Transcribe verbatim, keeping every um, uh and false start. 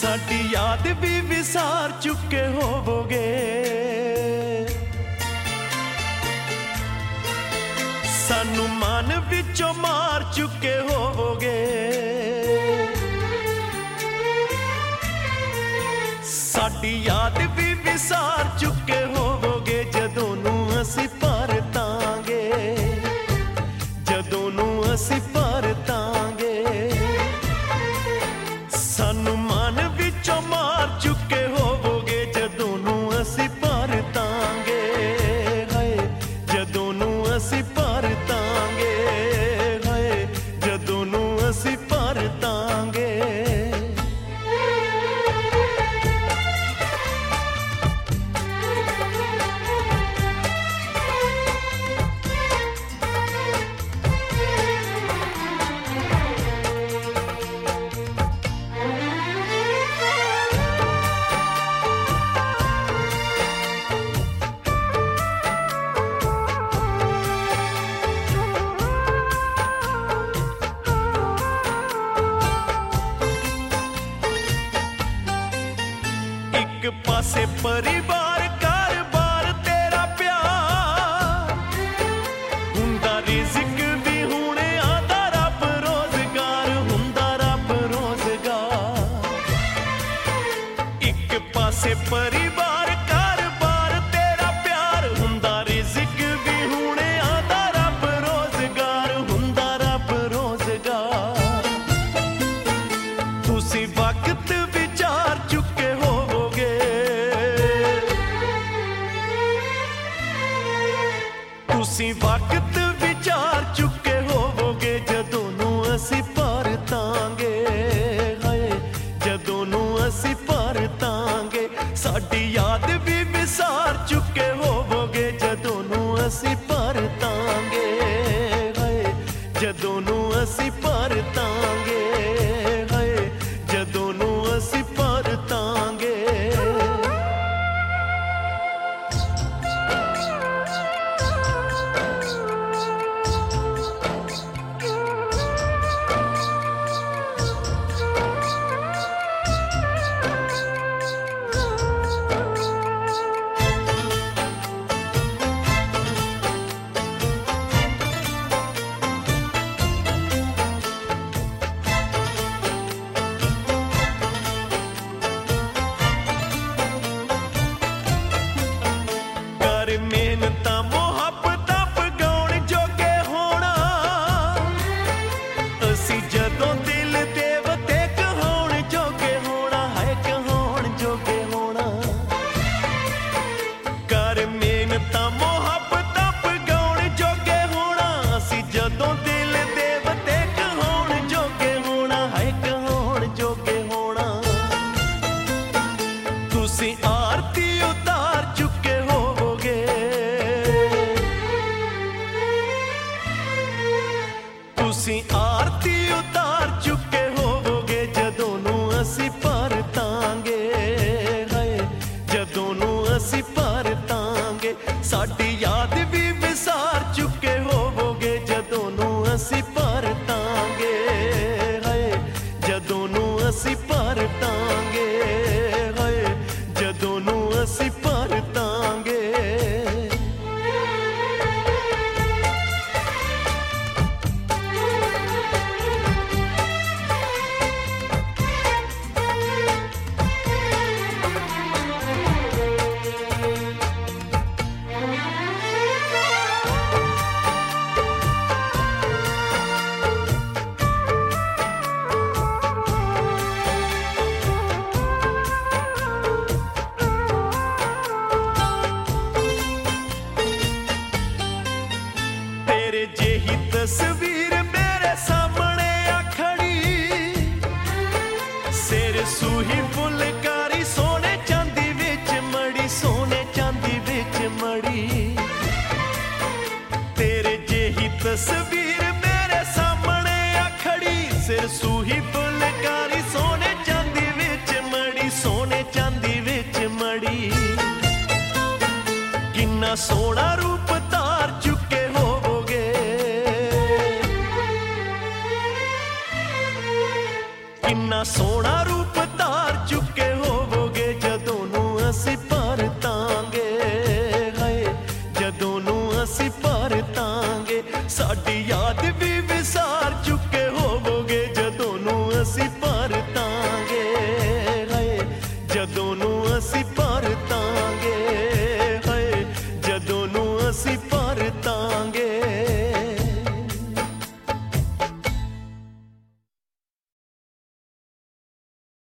साडी याद भी विसार चुके होवोगे, सानू मन विचों मार चुके होवोगे। साडी याद भी विसार चुके होवोगे जदों नू असीं परतांगे, जदों नू असीं परतांगे। सानू मन विचों मार चुके होवोगे जदों नू असीं परतांगे, हाय जदों नू असीं परतांगे, हाय जदों नू असीं परतांगे। एक पासे परिवार घर-बार तेरा प्यार, हुंदा रिज़्क भी हुणे आंदा रब रोज़गार, हुंदा रब रोज़गार। एक पासे परिवार घर-बार तेरा प्यार, हुंदा रिज़्क भी हुणे आंदा रब रोज़गार, हुंदा रब रोज़गार। तुसीं वक्त विचार चुके होवोगे, तुसीं वक्त विचार चुके होवोगे जदों नू असीं परतांगे, हाय जदों नू असीं परतांगे। साडी याद भी विसार चुके होवोगे जदों नू असीं परतांगे, हाय जदों नू असीं परतांगे, हाय जदों नू असीं परतांगे। मेहनतां मुहब्बतां पगाउण जोगे होना, असीं जदों दिल देवते कहाउण जोगे होना, है कहाउण जोगे होना। कर मेहनतां मुहब्बतां पगाउण जोगे होना, असीं जदों दिल देवते कहाउण जोगे होना, है कहाउण जोगे होना। तुसीं आरती उतार चुके होवोगे, तुसीं आरती उतार चुके होवोगे जदों नू असीं परतांगे, हाय जदों नू असीं परतांगे। साडी याद भी विसार चुके होवोगे जदों नू असीं परतांगे, हाय जदों नू असीं परतांगे, हाय जदों नू असीं परतांगे। तेरे जेही तस्वीर मेरे सामने आ खड़ी, सिर सूही फुलकारी सोने चांदी विच मड़ी, सोने चांदी विच मड़ी। तेरे जेही तस्वीर मेरे सामने आ खड़ी, सिर सूही फुलकारी सोने चांदी विच मड़ी, सोने चांदी विच मड़ी। किन्ना सोहना रूप तार चुके होवोगे, किन्ना सोहना रूप तार चुके ਅਸੀਂ ਪਰ ਤਾਂ